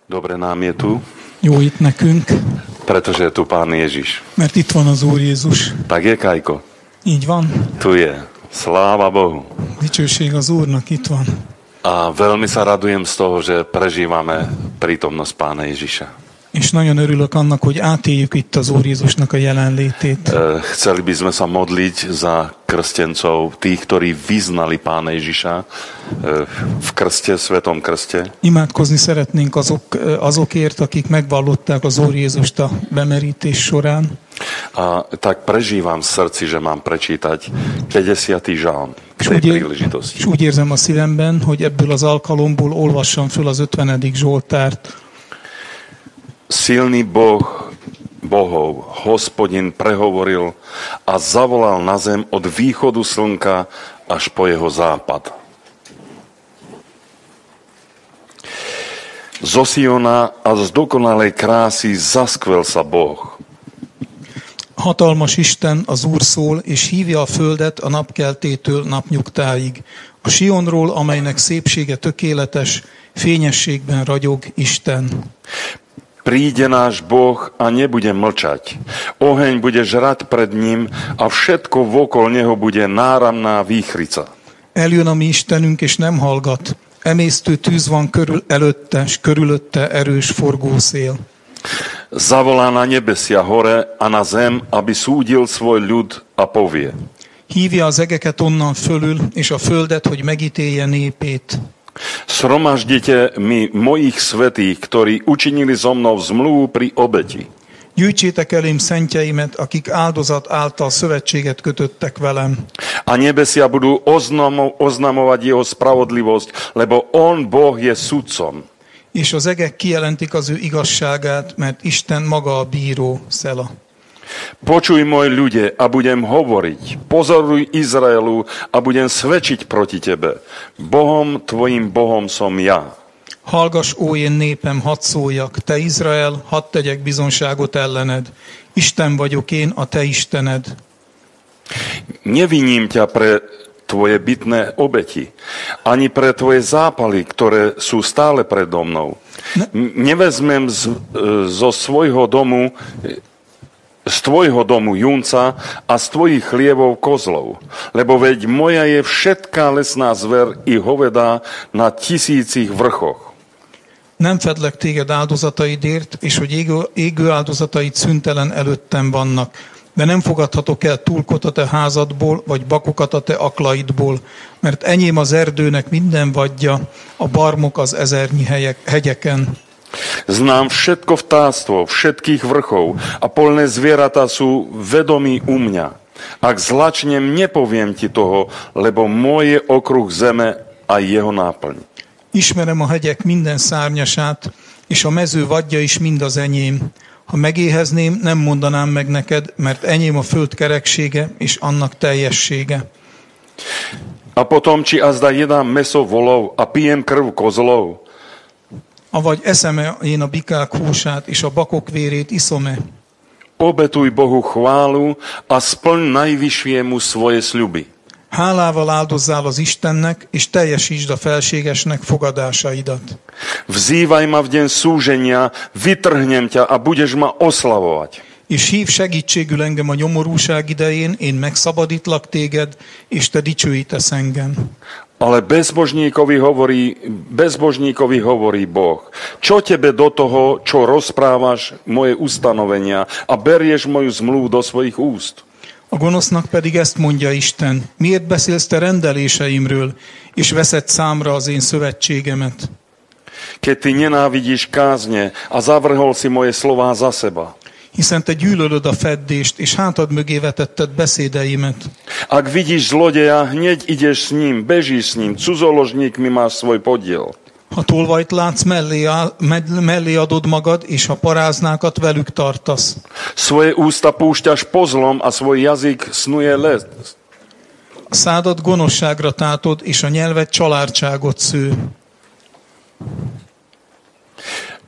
Dobre nám je tu, Jó itt nekünk, pretože je tu Pán Ježiš. mert itt van az Úr Jézus. Tak je, Kajko? Így van. Tu je. Sláva Bohu. Dicsőség az Úrnak, itt van. A veľmi sa radujem z toho, že prežívame prítomnosť Pána Ježiša. És nagyon örülök annak, hogy átéljük itt az Úr Jézusnak a jelenlétét. Chceli by sme sa modliť za krstencov, tých, ktorí vyznali Pána Ježiša v krste, svetom krste. Imádkozni szeretnénk azokért, akik megvallották az Úr Jézust a bemerítés során. A tak prežívam v srdci, že mám prečítať 50. žalm k tej príležitosti. És úgy érzem a szívemben, hogy ebből az alkalomból olvassam föl az 50. Zsoltárt. Silný Boh bohov, Hospodin prehovoril a zavolal na zem od východu slnka až po jeho západ. Zo Siona a z dokonalej krásy zaskvel sa Boh. Hatalmas Isten, az Úr szól, és hívja a földet a napkeltétől napnyugtáig. A Sionról, amelynek szépsége tökéletes, fényességben ragyog Isten. Príde náš Boh a nebude mlčať. Oheň bude žrať pred ním a všetko vokol neho bude náramná výchrica. Eljön a mi Istenünk, és nem hallgat. Emésztő tűz van előtte, s körülötte erős forgószél. Zavolá na nebesia hore a na zem, aby súdil svoj ľud a povie. Hívja az egeket onnan fölül, és a földet, hogy megítélje népét. Sromaždite mi mojich svätých, ktorí učinili so mnou zmluvu pri obeti. Gyűjtsétek elém szentjeimet, akik áldozat által szövetséget kötöttek velem. A nebesia budú oznamovať jeho spravodlivosť, lebo on, Boh, je sudcom. És az egek kijelentik az ő igazságát, mert Isten maga a bíró, Szela. Počuj, môj ľude, a budem hovoriť. Pozoruj Izraelu a budem svedčiť proti tebe. Bohom, tvojim Bohom som ja. Hallgass, ó én népem, hadd szóljak, te Izrael, hadd tegyek bizonságot ellened. Isten vagyok én, a te Istened. Neviním ťa pre tvoje bytné obeti, ani pre tvoje zápaly, ktoré sú stále predo mnou. Nevezmem zo svojho domu z tvojho domu junca a z tvojich chlievov kozlov, lebo veď moja je všetká lesná zver i hovedá na 1000 vrchoch. Nem fedlek téged áldozataidért, és hogy égő áldozataid szüntelen előttem vannak, de nem fogadhatok el túlkot a te házadból, vagy bakokat a te aklaidból, mert enyém az erdőnek minden vadja, a barmok az ezernyi hegyeken. Znám všetko vtáctvo, všetkých vrchov a polné zvieratá sú vedomí u mňa. Ak zlačnem, nepoviem ti toho, lebo môj je okruh zeme a jeho náplň. Ismerem a hegyek minden szárnyasát, és a mező vadja is mind az enyém. Ha megéhezném, nem mondanám meg neked, mert enyém a föld kereksége és annak teljessége. A potom, či azda jedám meso volov a pijem krv kozlov, Avagy eszem-e én a bikák húsát, és a bakok vérét iszom-e? obetuj Bohu chválu a splň najvyššiemu svoje sľuby. Hálával áldozzál az Istennek, és teljesítsd a felségesnek fogadásaidat. Vzývaj ma v deň súženia, vytrhnem ťa a budeš ma oslavovať. És hív segítségül engem a nyomorúság idején, én megszabadítlak téged, és te dicsőítesz engem. Ale bezbožníkovi hovorí Boh, čo tebe do toho, čo rozprávaš moje ustanovenia a berieš moju zmluvu do svojich úst? A gonosznak pedig ezt mondja Isten, miért beszélsz te rendeléseimről, és veszed számra az én szövetségemet? Keď ty nenávidíš kázne a zavrhol si moje slová za seba. Hiszen te gyűlölöd a feddést, és hátad mögé vetetted beszédeimet. Ak vidíš zlodeja, hneď ideš s ním, bežíš s ním, cudzoložníkmi máš svoj podiel. Ha tolvajt látsz, mellé adod magad, és ha paráznákat velük tartasz. Svoje ústa púšťaš pozlom a svoj jazyk snuje les. A szádat gonoszságra tátod, és a nyelved csalártságot sző.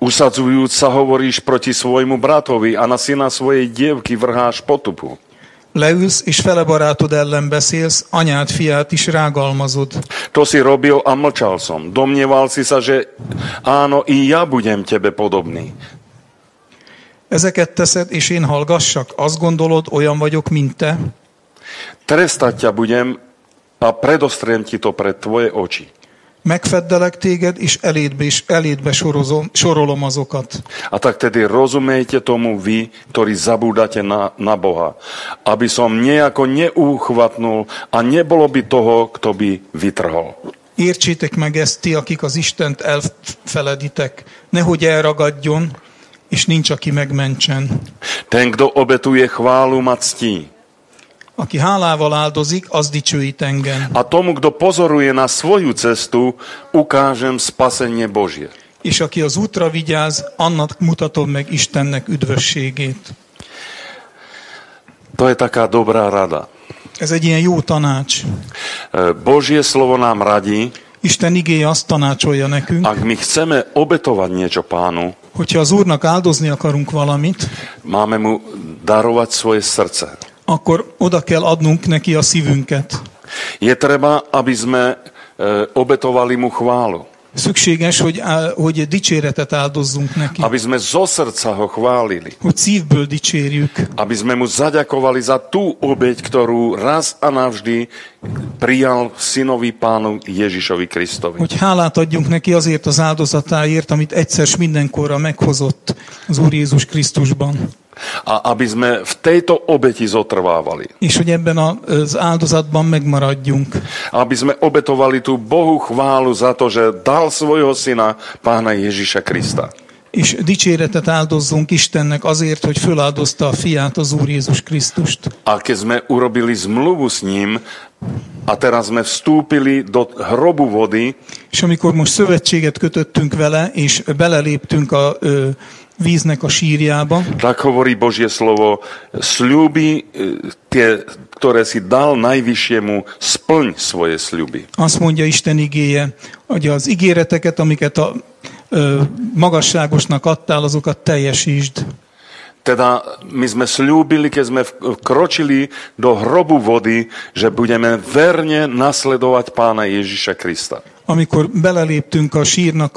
Usadzujúc sa hovoríš proti svojmu bratovi a na syna svojej dievky vrháš potupu. Leülsz, és fele barátod ellen beszélsz, anyád, fiát is rágalmazod. To si robil a mlčal som. Domnieval si sa, že áno, i ja budem tebe podobný. Ezeket teszed, és én hallgassak? Azt gondolod, olyan vagyok, mint te? Trestať ťa budem a predostriem ti to pred tvoje oči. Megfeddelek téged, és elédbe sorolom azokat. A tak tedy rozumejte tomu vy, ktorí zabúdate na Boha, aby som nejako neúchvatnul a nebolo by toho, kto by vytrhol. Értsétek meg ezt ti, akik az Istent elfeleditek. Nehogy elragadjon, és nincs, aki megmentsen. Ten, kto obetuje chválu, ma ctí. Aki hálával áldozik, az dicsőít engem. A tomu, kto pozoruje na svoju cestu, ukážem spasenie Božie. És aki az útra vigyáz, annak mutatom meg Istennek üdvösségét. To je taká dobrá rada. Ez egy ilyen jó tanács. Božie slovo nám radí, Isten igéje azt tanácsolja nekünk, ak my chceme obetovať niečo Pánu, hogyha az Úrnak áldozni akarunk valamit, máme mu darovať svoje srdce. akkor oda kell adnunk neki a szívünket. Je treba, aby sme obetovali mu chválu. Szükséges, hogy dicséretet áldozzunk neki. Aby sme zo srdca ho chválili. Hogy szívből dicsérjük. Aby sme mu zaďakovali za tú obeť, ktorú raz a navždy prijal synovi Pánu Ježišovi Kristovi. Hogy hálát adjunk neki azért az áldozatáért, amit egyszer s mindenkorra meghozott az Úr Jézus Krisztusban. A aby sme v tejto obeti zotrvávali. És hogy ebben az áldozatban megmaradjunk. Aby sme obetovali tú Bohu chválu za to, že dal svojho syna, Pána Ježiša Krista. És dicséretet áldozzunk Istennek azért, hogy föláldozta a fiát, az Úr Jézus Krisztust. A keď sme urobili zmluvu s ním a teraz sme vstúpili do hrobu vody, és amikor most szövetséget kötöttünk vele, és beleléptünk a víznek a sírjába, tak hovorí Božie slovo, sľuby, tie, ktoré si dal Najvyššiemu, splň svoje sľuby. Azt mondja Isten igéje, hogy az ígéreteket, amiket a magasságosnak adtál, azokat teljesítsd. Teda my sme sľúbili, keď sme vkročili do hrobu vody, že budeme verne nasledovať Pána Ježiša Krista. Amikor beleléptünk a sírnak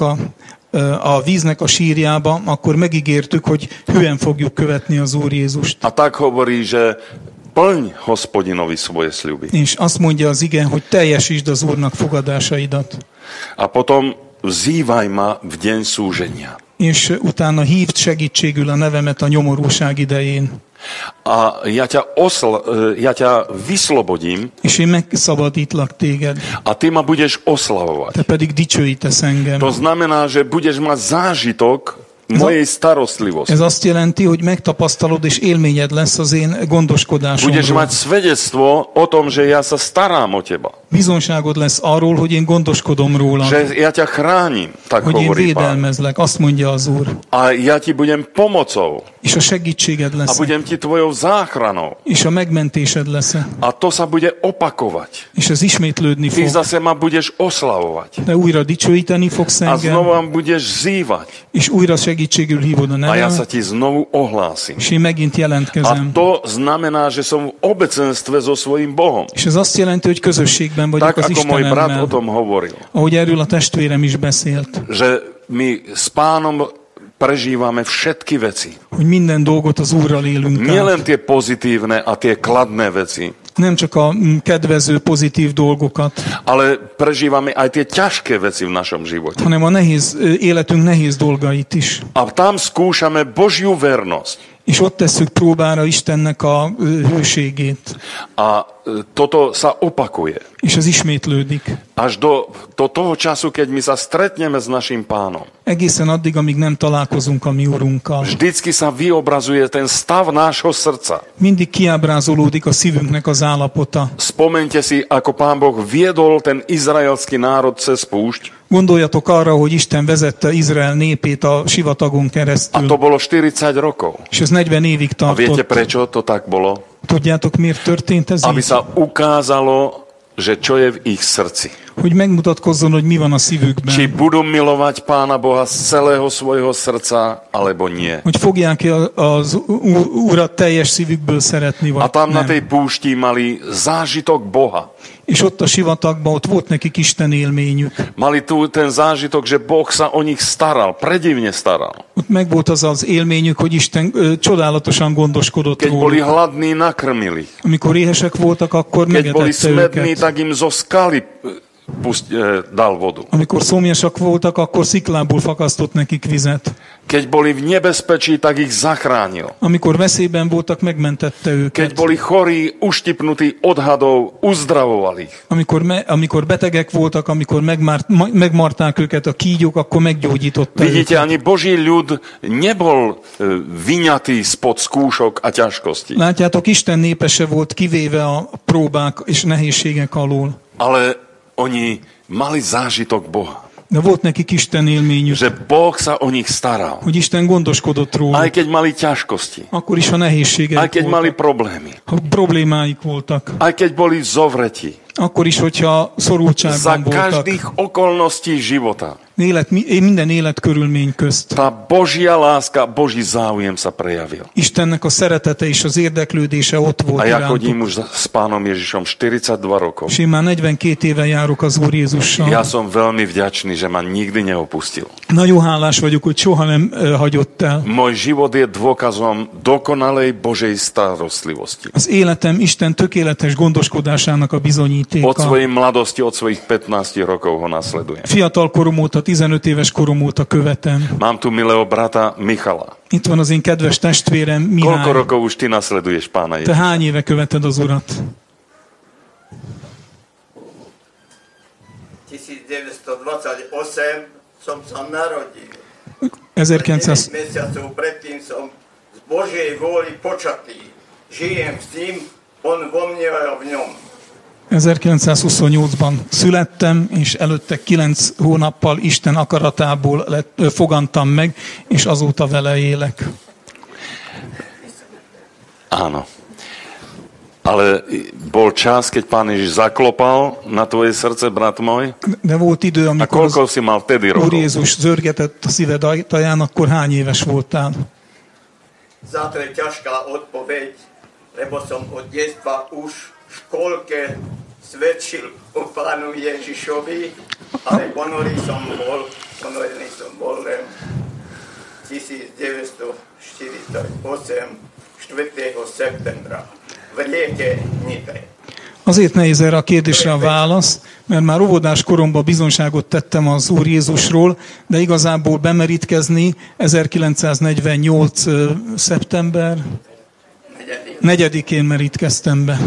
a víznek a sírjába, akkor megígértük, hogy hűen fogjuk követni az Úr Jézust. A tak hovorí, že plň Hospodinovi svoje sľuby. És azt mondja az ige, hogy teljesítsd az Úrnak fogadásaidat. A potom vzývaj ma v deň súženia. És utána hívd segítségül a nevemet a nyomorúság idején. A ja ťa vyslobodím. És én megszabadítlak téged. A ty ma budeš oslavovať. Te pedig dicsőítesz engem. To znamená, že budeš mať zážitok mojej starostlivosti. Ez azt jelenti, hogy megtapasztalod és élményed lesz az én gondoskodásomról. Budeš mať svedectvo o tom, že ja sa starám o teba. Bizonságod lesz arról, hogy én gondoskodom róla. Že ja ťa chránim, tak hogy hovorí én védelmezlek, azt mondja az Úr. A ja ti budem pomocou. És a segítséged lesz. A budem ti tvojou záchranou. És a megmentésed lesz. A to sa bude opakovať. És ez ismétlődni fog. Ty zase ma budeš oslavovať. De újra dicsőíteni fogsz engem. A znovu ma budeš zývať. És újra segítségül hívod a A ja sa nevemet. ti znovu ohlásim. És én megint A jelentkezem. to znamená, že som v obecenstve so svojím Bohom. És ez azt jelenti, hogy közösségben vagyok Tak az ako môj brat o Istenemmel. tom hovoril. Ahogy erről a testvérem is beszélt. Že my s Pánom prežívame všetky veci. Hogy minden dolgot az Úrral élünk Nielen át. tie pozitívne a tie kladné veci, Nem csak a kedvező, pozitív dolgokat, ale prežívame aj tie ťažké veci v našom živote. hanem a életünk nehéz dolgait is. A tam skúšame Božiu vernosť. És ott tesszük próbára Istennek a hőségét. A toto sa opakuje. És ez ismétlődik. Až do toho času, keď my sa stretneme s našim Pánom. Egészen addig, amíg nem találkozunk a mi Urunkkal. Vždycky sa vyobrazuje ten stav nášho srdca. Mindig kiábrázolódik a szívünknek az állapota. Spomeňte si, ako Pán Boh viedol ten izraelský národ cez púšť. Gondoljatok arra, hogy Isten vezette Izrael népét a sivatagon A keresztül. to bolo 40 rokov. És ez 40 évig A viete, tartott. prečo to tak bolo? Tudjátok, miért történt ez Aby így? sa ukázalo, že čo je v ich srdci. hogy megmutatkozzon, hogy mi van a szívükben. Či budú milovať Pána Boha z celého svojho srdca, alebo nie. Hogy fogják-e az Urat teljes szívükből szeretni, vagy A tam na nem. tej púšti mali zážitok Boha. És ott a sivatagban ott volt nekik Isten élményük. Mali tu ten zážitok, že Boh sa o nich staral, predivne staral. Ott meg volt az az élményük, hogy Isten csodálatosan gondoskodott Keď boli róluk. hladní, nakrmili. Amikor éhesek voltak, akkor Keď boli megetette smední, őket. tak im zo skaly dal vodu. Amikor szomjasak voltak, akkor sziklából fakasztott nekik vizet. Keď boli v nebezpečí, tak ich zachránil. Amikor veszélyben voltak, megmentette Keď őket. boli chorí, uštipnutí od hadov, uzdravoval ich. Amikor betegek voltak, amikor megmarták őket a kígyók, akkor meggyógyította Vidíte, őket. ani Boží ľud nebol vyňatý spod skúšok a ťažkostí. Látjátok, Isten népese volt kivéve a próbák és nehézségek alól. Ale oni mali zážitok Boha. De volt nekik Isten élményük, Že Boh sa o nich staral. hogy Isten gondoskodott Aj róluk. keď mali ťažkosti. Akkor is, ha Aj nehézségeik keď mali voltak, problémy. ha problémáik voltak, Aj keď boli zovretí. akkor is, hogyha Za szorultságban voltak, každých okolností života. minden életkörülmény közt. Tá Božia láska, Boží záujem sa prejavil. Istennek a szeretete és az érdeklődése ott volt A ja irántuk. chodím už s Pánom Ježišom 42 rokov. És én már 42 éve járok az Úr Jézussal. Ja som veľmi vďačný, že ma nikdy neopustil. Nagyon hálás vagyok, hogy soha nem hagyott el. Môj život je dôkazom dokonalej Božej starostlivosti. Az életem Isten tökéletes gondoskodásának a Od bizonyítéka. svojej mladosti, od svojich 15 rokov ho nasledujem. Fiatal korom óta, 15 éves korom óta követem. Mám tu milého brata Michala. Itt van az én kedves testvérem, Koľko Mihály. rokov už ty nasleduješ Pána Te Ježiša? hány éve követed az Urat? 1928 som sa narodil. 1900 9 mesiacov predtým som z Božej vôli počatý. Žijem s tým, on vo mne a ja v ňom. 1928-ban születtem, és előtte 9 hónappal Isten akaratából fogantam meg, és azóta vele élek. Áno. Ale bol čas, keď Pán Ježiš zaklopal na tvoje srdce, brat môj? De volt idő, A amikor az koľko si mal vtedy Úr rokov? Jézus zörgetett a szíved ajtaján, akkor hány éves voltál? Za to je ťažká odpoveď, lebo som od detstva už v škôlke svedčil o Pánu Ježišovi, ale ponorý som bol len 1948, 4. septembra v Rieke Nitre. Azért nehéz erre a kérdésre a válasz, mert már óvodás koromban bizonyságot tettem az Úr Jézusról, de igazából bemerítkezni 1948. szeptember 4-én merítkeztem be.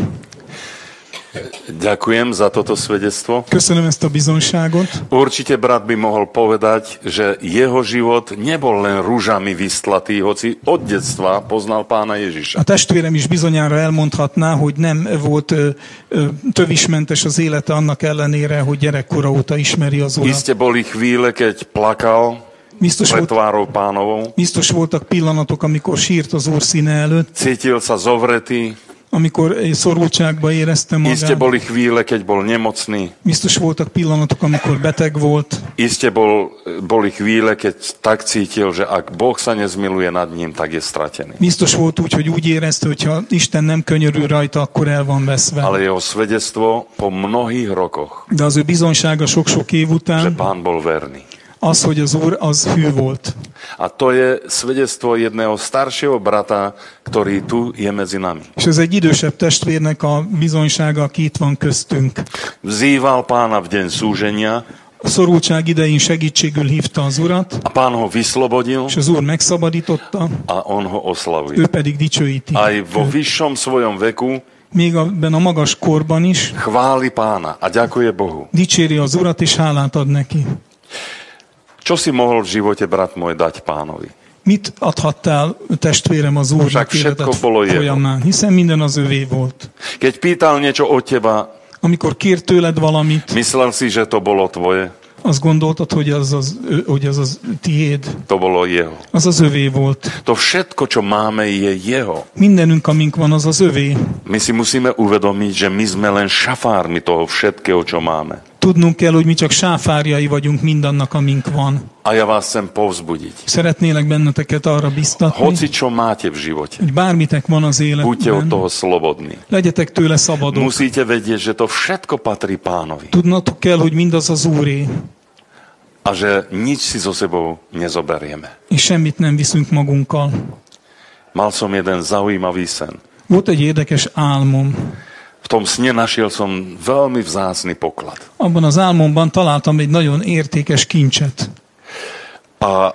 Ďakujem za toto svedectvo. Köszönöm ezt a bizonyságot. Určite brat by mohol povedať, že jeho život nebol len rúžami vystlatý, hoci od detstva poznal Pána Ježiša. A testvérem is bizonyára elmondhatná, hogy nem volt tövismentes az élete annak ellenére, hogy gyerekkora óta ismeri az Urat. Iste boli chvíle, keď plakal pred tvárou Pánovou. Biztos voltak pillanatok, amikor sírt az Úr színe előtt, Cítil sa zovretý. amikor szorultságba érezte Iste magát. boli chvíle, keď bol nemocný. Biztos voltak pillanatok, amikor beteg volt. Iste boli chvíle, keď tak cítil, že ak Boh sa nezmiluje nad ním, tak je stratený. Biztos volt úgy, hogy úgy érezte, hogy ha Isten nem könyörül rajta, akkor el van veszve. Ale jeho svedectvo po mnohých rokoch, De az ő bizonysága sok-sok év že után Pán bol verný. az, hogy az Úr az hű volt. A to je svedectvo jedného staršieho brata, ktorý tu je medzi nami. És ez egy idősebb testvérnek a bizonysága, aki itt van köztünk. Vzýval Pána v deň súženia A szorultság idején segítségül hívta az Urat, a Pán ho vyslobodil és az Úr megszabadította, a on ho ő oslavuje. pedig dicsőíti. Aj vo vyššom svojom veku Még ebben a magas korban is chváli Pána a ďakuje Bohu. dicséri az Urat, és hálát ad neki. Čo si mohol v živote, brat môj, dať Pánovi? Mit adhattál, testvérem, az Úrnak Však všetko életed bolo jeho. folyamán? Hiszen minden az övé volt. Keď pýtal niečo od teba, Amikor kért tőled valamit, myslel si, že to bolo tvoje? azt gondoltad, hogy az az tiéd. To bolo jeho. Az az övé volt. To všetko, čo máme, je jeho. Mindenünk, amink van, az az övé. My si musíme uvedomiť, že my sme len šafármi toho všetkého, čo máme. Tudnunk kell, hogy mi csak sáfárjai vagyunk mindannak, amink van. A ja vás chcem povzbudiť. Szeretnélek benneteket arra biztatni, Hoci čo máte v živote, hogy bármitek van az buďte od életben, toho slobodní. legyetek tőle szabadok. Musíte vedieť, že to všetko patrí Pánovi. Tudnatok kell, hogy mindaz az Úré, A že nič si so sebou nezoberieme. és semmit nem viszünk magunkkal. Mal som jeden zaujímavý sen. Volt egy érdekes álmom. V tom sne našiel som veľmi vzácny poklad. Abban az álmomban találtam egy nagyon értékes kincset. A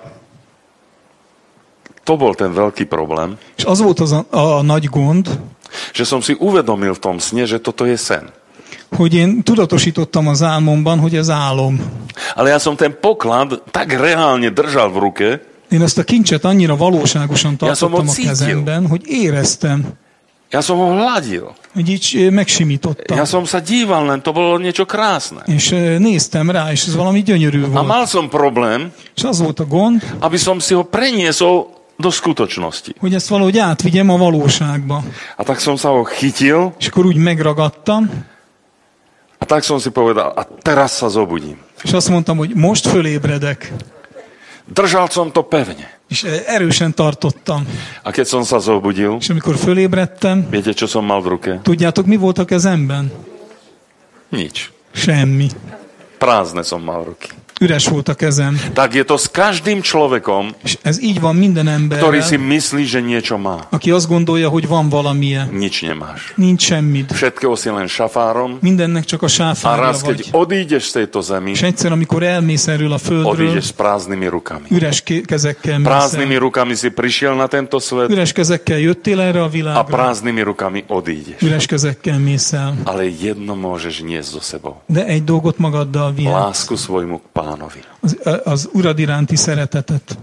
to bol ten veľký problém, És az volt az a nagy gond, že som si uvedomil v tom sne, že toto je sen. hogy én tudatosítottam az álmomban, hogy ez álom. Ale ja som ten poklad tak reálne držal v ruke, Én ezt a kincset annyira valóságosan tartottam a cítil. kezemben, hogy éreztem, ja som ho hladil. hogy így megsimítottam. Ja som sa díval, len to bolo niečo krásne. És néztem rá, és ez valami gyönyörű A volt. mal som problém, És az volt a gond, aby som si ho preniesol do skutočnosti. hogy ezt valahogy átvigyem a valóságba. A tak som sa ho chytil És akkor úgy megragadtam, a tak som si povedal, a teraz sa zobudím. és azt mondtam, hogy most fölébredek. Držal som to pevne. És erősen tartottam. A keď som sa zobudil, És amikor fölébredtem, viete, čo som mal v ruke? tudjátok, mi volt a kezemben? Nič. Semmi. Prázdne som mal ruky. Üres volt a kezem. Tak je to s každým človekom, És ez így van minden ktorý si emberrel, myslí, že niečo má. aki azt gondolja, hogy van valamilyen. Nič nemáš. Nincs semmid. Všetkého si len šafárom Mindennek csak a a sáfárja raz, keď vagy. odídeš z tejto zemi, És egyszer, amikor elmész erről a földről, odídeš s prázdnymi rukami. üres kezekkel mész Prázdnymi el. rukami si prišiel na tento svet Üres kezekkel jöttél erre a a világra, prázdnymi rukami odídeš. üres kezekkel mész el. Ale jedno môžeš niesť so sebou. De egy dolgot magaddal vihetsz, Lásku svojmu k Pánovi. az Urad iránti szeretetet.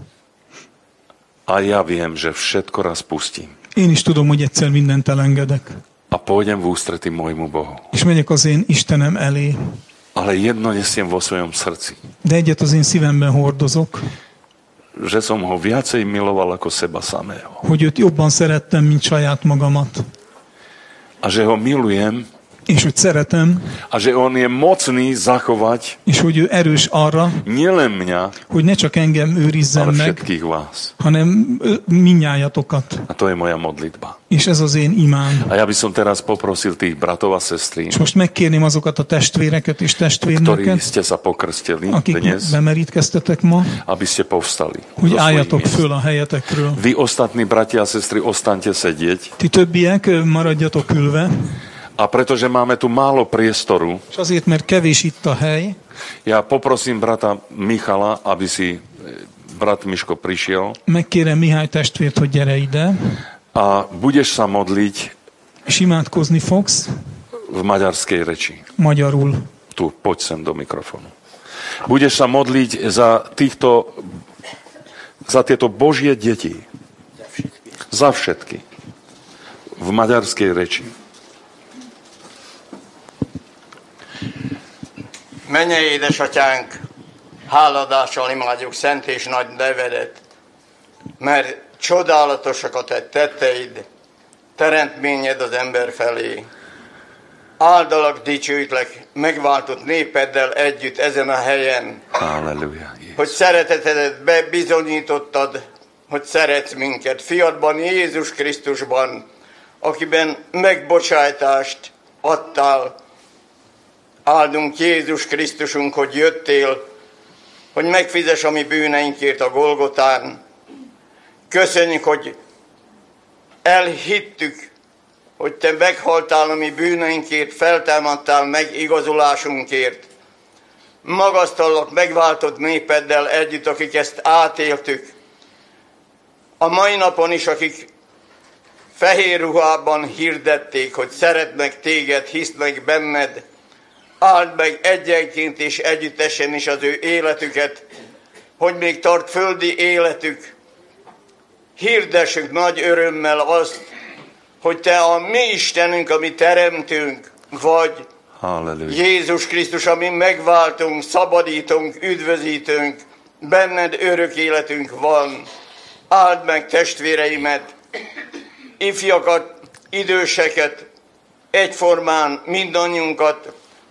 A ja viem, že všetko raz pustím. Én is tudom, hogy egyszer mindent elengedek. A pôjdem v ústrety môjmu Bohu. És megyek az én Istenem elé. Ale jedno nesiem vo svojom srdci. De egyet az én szívemben hordozok, Že som ho viacej miloval ako seba samého. hogy őt jobban szerettem, mint saját magamat. A že ho milujem És hogy szeretem, a že on je mocný zachovať és hogy ő erős arra, nielen mňa, hogy ne csak engem őrizzen ale meg, všetkých vás. hanem minnyájatokat. A to je moja modlitba. És ez az én imám. A ja by som teraz poprosil tých bratov a sestry, És most megkérném azokat a testvéreket és ktorí testvérnőket, ste sa pokrstili akik dnes, bemerítkeztetek ma, aby ste povstali. hogy zo svojich álljatok miest. föl a helyetekről. Vy ostatní bratia a sestry ostaňte sedieť. Ti többiek maradjatok ülve, A pretože máme tu málo priestoru, és azért, mert kevés itt a hely, ja poprosím brata Michala, aby si brat Miško prišiel megkérem Mihály testvért, hogy gyere ide, a budeš sa modliť és imádkozni fogsz v maďarskej reči. magyarul. Tu, poď sem do mikrofónu. Budeš sa modliť za tieto Božie deti. Za všetky. V maďarskej reči. Mennyei édesatyánk, háladással imádjuk szent és nagy nevedet, mert csodálatosak a te tetteid, teremtményed az ember felé. Áldalak, dicsőítlek, megváltott népeddel együtt ezen a helyen, Halleluja. hogy szeretetedet bebizonyítottad, hogy szeretsz minket. Fiadban, Jézus Krisztusban, akiben megbocsájtást adtál. Áldunk Jézus Krisztusunk, hogy jöttél, hogy megfizess a mi bűneinkért a Golgotán. Köszönjük, hogy elhittük, hogy te meghaltál a mi bűneinkért, feltámadtál megigazulásunkért. Magasztallak megváltott népeddel együtt, akik ezt átéltük. A mai napon is, akik fehér ruhában hirdették, hogy szeretnek téged, hisznek benned, áld meg egyenként és együttesen is az ő életüket, hogy még tart földi életük. Hirdessük nagy örömmel azt, hogy te a mi Istenünk, a mi teremtünk vagy, Halleluja. Jézus Krisztus, ami megváltunk, szabadítunk, üdvözítünk, benned örök életünk van. Áld meg testvéreimet, ifjakat, időseket, egyformán mindannyiunkat,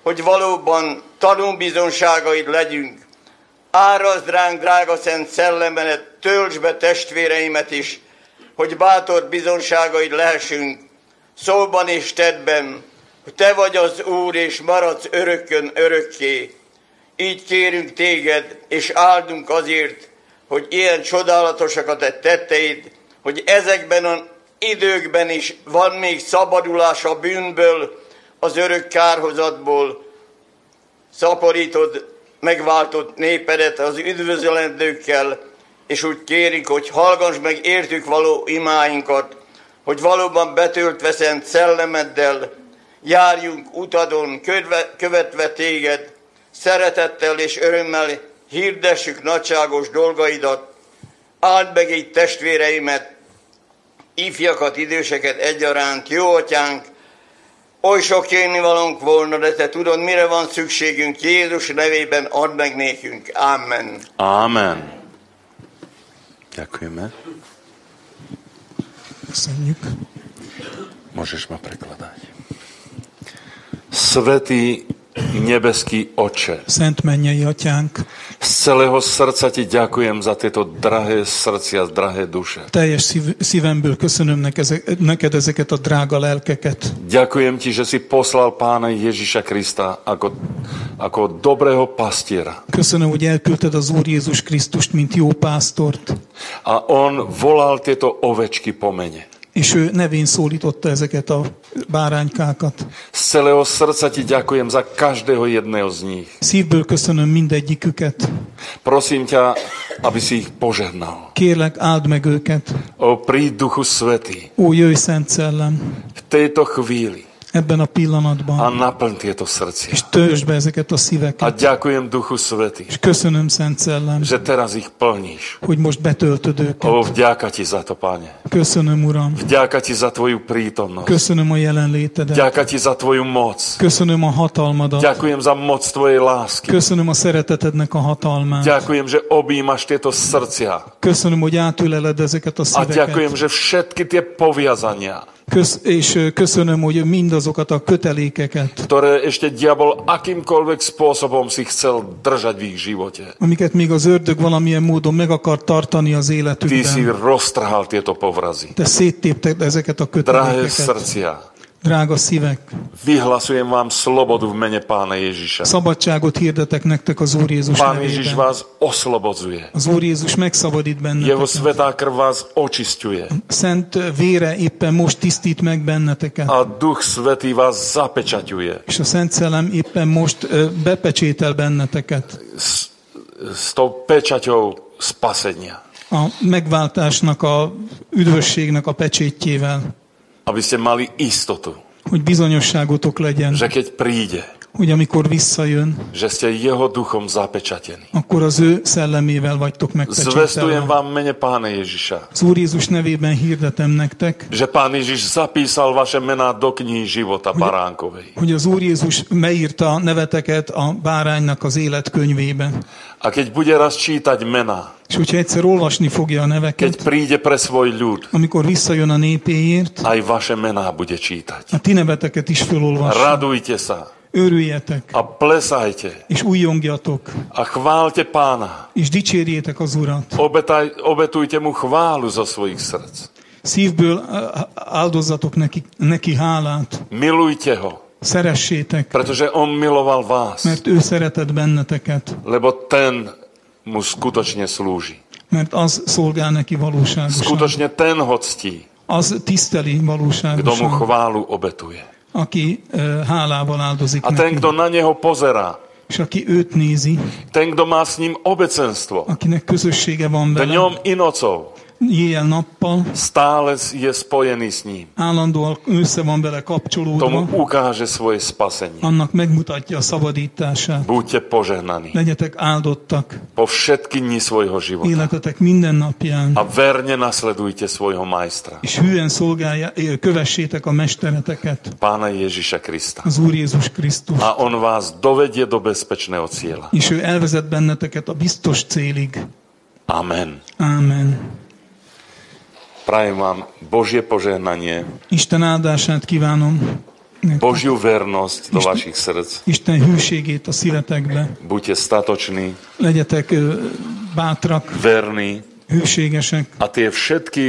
hogy valóban tanúbizonságaid legyünk. Árazd ránk, drága Szent Szellemedet, töltsd be testvéreimet is, hogy bátor bizonságaid lehessünk, szóban és tettben, hogy Te vagy az Úr, és maradsz örökkön örökké. Így kérünk Téged, és áldunk azért, hogy ilyen csodálatosak a Te tetteid, hogy ezekben az időkben is van még szabadulás a bűnből, az örök kárhozatból. Szaporítod megváltott népedet az üdvözlendőkkel, és úgy kérik, hogy hallgass meg értük való imáinkat, hogy valóban betöltve Szent Szellemeddel járjunk utadon, követve Téged, szeretettel és örömmel hirdessük nagyságos dolgaidat. Áld meg így testvéreimet, ifjakat, időseket egyaránt, jó atyánk, oly sok kérnivalónk volna, de Te tudod, mire van szükségünk. Jézus nevében add meg nékünk. Amen. Amen. Ďakujeme. Köszönjük. Môžeš ma prekladať. Svätý nebeský Oče, Szent mennyei atyánk, z celého srdca Ti ďakujem za tieto drahé srdcia, drahé duše. teljes szívemből köszönöm neked ezeket a drága lelkeket. Ďakujem Ti, že si poslal Pána Ježiša Krista ako dobrého pastiera. Köszönöm, hogy elküldted az Úr Jézus Krisztust, mint jó pásztort. A on volal tieto ovečky po mene. És ő nevén szólította ezeket a báránykákat. Z celého srdca Ti ďakujem za každého jedného z nich. Szívből köszönöm mindegyiküket. Prosím ťa, aby si ich požehnal. Kérlek, áld meg őket. O, príď Duchu Svätý Ó, jöjj, Szent Szellem, v tejto chvíli ebben a a pillanatban, naplň tieto srdcia. és töltsd be ezeket a A szíveket. ďakujem Duchu Svätý, És köszönöm, Szent Szellem, že teraz ich plníš. hogy most betöltöd O, őket. vďaka Ti za to, Pane. Köszönöm, Uram. Vďaka Ti za Tvoju prítomnosť. Köszönöm a jelenlétedet. Vďaka Ti za Tvoju moc. Köszönöm a hatalmadat. Ďakujem za moc Tvojej lásky. Köszönöm a szeretetednek a hatalmát. Ďakujem, že objímaš tieto srdcia. Köszönöm, hogy átüleled ezeket a A ďakujem, szíveket. že všetky tie poviazania, És köszönöm, hogy mindazokat a kötelékeket, ktoré ešte diabol akýmkoľvek spôsobom si chcel držať v ich živote. amiket még az ördög valamilyen módon meg akar tartani az Ty si életükben. roztrhal tieto povrazy. Te széttépted ezeket a Drahé kötelékeket. srdcia, Drága szívek, vyhlasujem vám slobodu v mene Pána Ježiša. szabadságot hirdetek nektek az Úr Jézus Pán Ježiš nevében. vás oslobodzuje. Az Úr Jézus megszabadít Jeho benneteket. svätá krv vás očisťuje. Szent vére éppen most tisztít meg benneteket. A Duch Svätý vás zapečaťuje. És a Szent Szellem éppen most bepecsétel benneteket. S tou pečaťou spasenia. A megváltásnak, a üdvösségnek a pecsétjével, Aby ste mali istotu, hogy bizonyosságotok legyen, že keď príde, hogy amikor visszajön, že ste jeho duchom zapečatení. akkor az ő szellemével vagytok Zvestujem megpecsételve. vám v mene Pána Ježiša, Az Úr Jézus nevében hirdetem nektek, že Pán Ježiš zapísal vaše mená do knihy života baránkovej. hogy az Úr Jézus beírta neveteket a báránynak az életkönyvébe. A keď bude raz čítať mená, És hogyha egyszer olvasni fogja a keď neveket, príde pre svoj ľud, amikor visszajön a népéért, aj vaše mená bude čítať. a ti neveteket is fölolvassa. Radujte sa Örüljetek, a plesajte és újjongjatok, a chválte Pána. és dicsérjétek az Urat. Obetujte mu chválu zo svojich srdc. Szívből áldozzatok neki hálát. Milujte ho, Szeressétek, pretože on miloval vás, mert ő szeretett benneteket, lebo ten mu skutočne slúži. mert az szolgál neki valóságosan. Skutočne ten ho ctí, Az tiszteli kto mu valóságosan, chválu obetuje. aki hálával áldozik A ten, neki. kto na neho pozerá, És aki őt nézi, ten, kto má s ním obecenstvo, akinek közössége van vele, dňom i nocou, éjjel-nappal, stále je spojený s ním. állandóan össze van vele Tomu kapcsolódva, ukáže svoje spasenie. annak megmutatja a szabadítását. Buďte požehnaní Legyetek áldottak po všetky dni svojho života életetek minden napján, a verne nasledujte svojho majstra, és hűen kövessétek a mestereteket, Pána Ježiša Krista. az Úr Jézus Krisztus. A on vás dovedie do bezpečného cieľa. És ő elvezet benneteket a biztos célig. Amen. Ámen. Prajem vám Božie požehnanie Isten áldását kívánom. Božiu vernosť do vašich srdc. Isten hűségét a szívetekbe. Buďte statoční, Legyetek bátrak, verní hűségesek, a tie všetky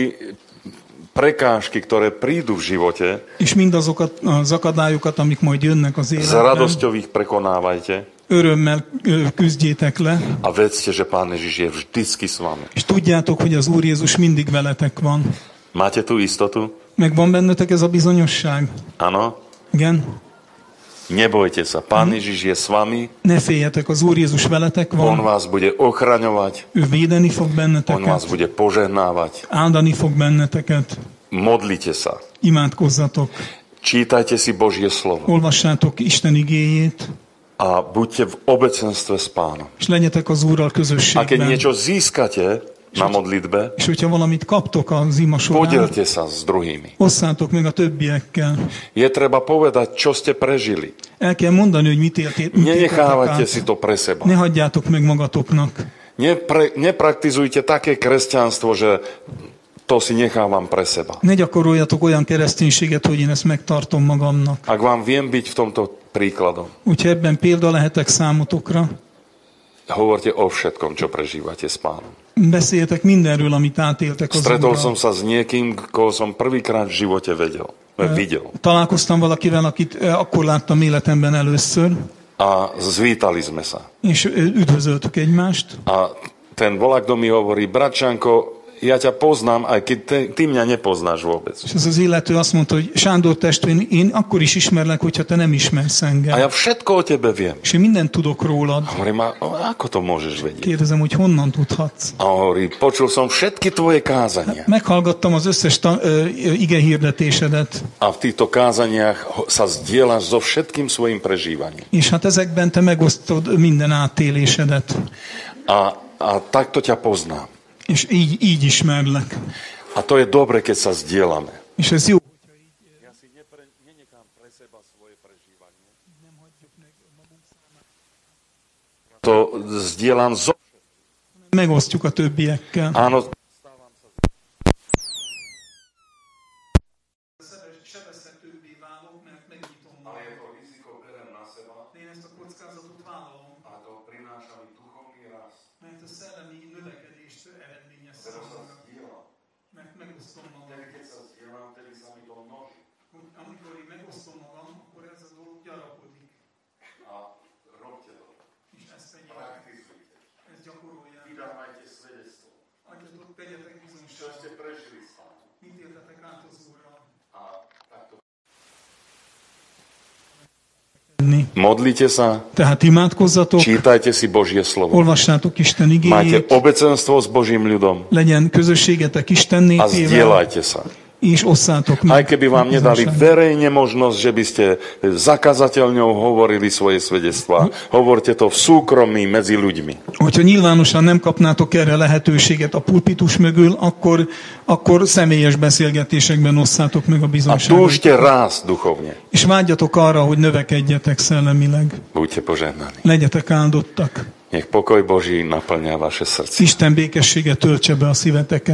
prekážky, ktoré prídu v živote, és mindazokat az akadályokat, amik majd jönnek az s életben, radosťou ich prekonávajte örömmel küzdjétek le, a vedzte, že Pán Ježiš je vždycky s vami. és tudjátok, hogy az Úr Jézus mindig veletek van. Máte tú istotu? Meg van bennetek ez a bizonyosság? Áno? Igen? Nebojte sa, Pán Ježiš je s vami, Ne féljetek, az Úr Jézus veletek On van, vás bude ochraňovať, ő védeni fog On vás benneteket, bude požehnávať. áldani fog benneteket, Modlite sa, imádkozzatok, čítajte si Božie slovo olvassátok Isten igéjét, a buďte v obecenstve s Pánom. és legyetek az Úrral A keď közösségben. niečo získate na modlitbe, És hogyha valamit kaptok az ima során, podielte sa s druhými. osszátok meg a többiekkel. Je treba povedať, čo ste prežili. El kell mondani, hogy mit éltétek Nenechávajte át. si to pre seba. Ne hagyjátok meg magatoknak. Nepraktizujte také kresťanstvo, že to si nechávam pre seba. Ne gyakoroljatok olyan kereszténységet, hogy én ezt megtartom magamnak. Ak vám viem byť v tomto príkladom, Úgyhogy ebben példa lehetek számotokra. hovorte o všetkom, čo prežívate s Pánom. Beszéljetek mindenről, amit átéltek az Stretol som Úrral. sa s niekým, koho som prvýkrát v živote videl. Találkoztam valakivel, akit akkor láttam életemben először, A zvítali sme sa. és üdvözöltük egymást. A ten volák do mi hovorí, bratčanko, ja ťa poznám, aj keď ty mňa nepoznáš vôbec. És ez az illető azt mondta, hogy Sándor testvén, én akkor is ismerlek, hogyha te nem ismersz A engem. ja všetko o tebe viem. És én mindent tudok rólad. Hovorím, a ako to môžeš vedieť? Kérdezem, hogy honnan tudhatsz. A on hovorí, počul som všetky tvoje kázania. Meghallgattam az összes ige hirdetésedet, A v týchto kázaniach sa zdieľaš so všetkým svojim prežívaním. és hát ezekben te megosztod minden átélésedet. A takto ťa poznám. És így ismerlek. A to je dobre, keď sa zdieľame. És ez jó. Ja si nenechám pre seba svoje prežívanie. To zdieľam Megosztjuk a többiekkel. Áno, Sebezhetőbbé válok, mert megnyitom ale je to riziko berem na seba Én ezt a kockázatot vállalom, a to prináša mi duchovný rast. mert a szellemi növekedést eredményez számomra, Zdieľam. mert megosztom magam. Keď sa zdieľam, vtedy sa mi to množí. Amikor én megosztom magam, akkor ez a dolog gyarapodik. A robte to. És ezt tegyétek, Praktizujte. ezt gyakorolják. Vydávajte svedectvo. Adjatok, tegyetek Čo ste bizonyságot. prežili s Pánom. Mit éltetek át az Úrral? A takto. Modlite sa, Tehát imádkozzatok, čítajte si Božie slovo. olvassátok Isten Máte igéjét, obecenstvo s Božím ľudom legyen közösségetek Isten a népével, zdieľajte sa. és osszátok Aj meg. keby vám nedali bizonyságot. verejne možnosť, že by ste zakazateľňou hovorili svoje svedectvá, hovorte to v súkromí medzi ľuďmi. Hogyha nyilvánosan nem kapnátok erre lehetőséget a pulpitus mögül, akkor személyes beszélgetésekben osszátok meg a A bizonyságot. túžte rásť duchovne. És vágyatok arra, hogy növekedjetek szellemileg. Buďte požehnaní. Legyetek áldottak. Nech pokoj Boží naplňa vaše srdce. Isten békessége töltse be a szíveteket.